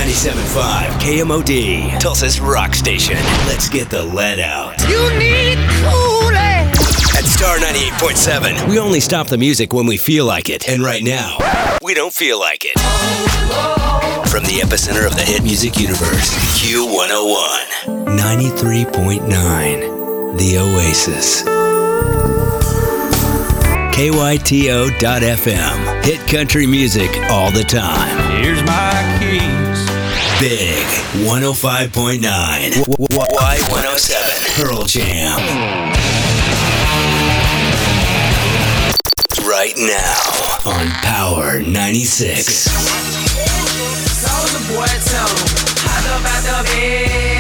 97.5 KMOD, Tulsa's rock station. Let's get the lead out. You need cooling. At Star 98.7, we only stop the music when we feel like it. And right now, we don't feel like it. From the epicenter of the hit music universe, Q101, 93.9, The Oasis. KYTO.FM, hit country music all the time. Here's my keys. Big 105.9, Y107, Pearl Jam. Right now on Power 96. Soulja Boy told him, hop up out the bed.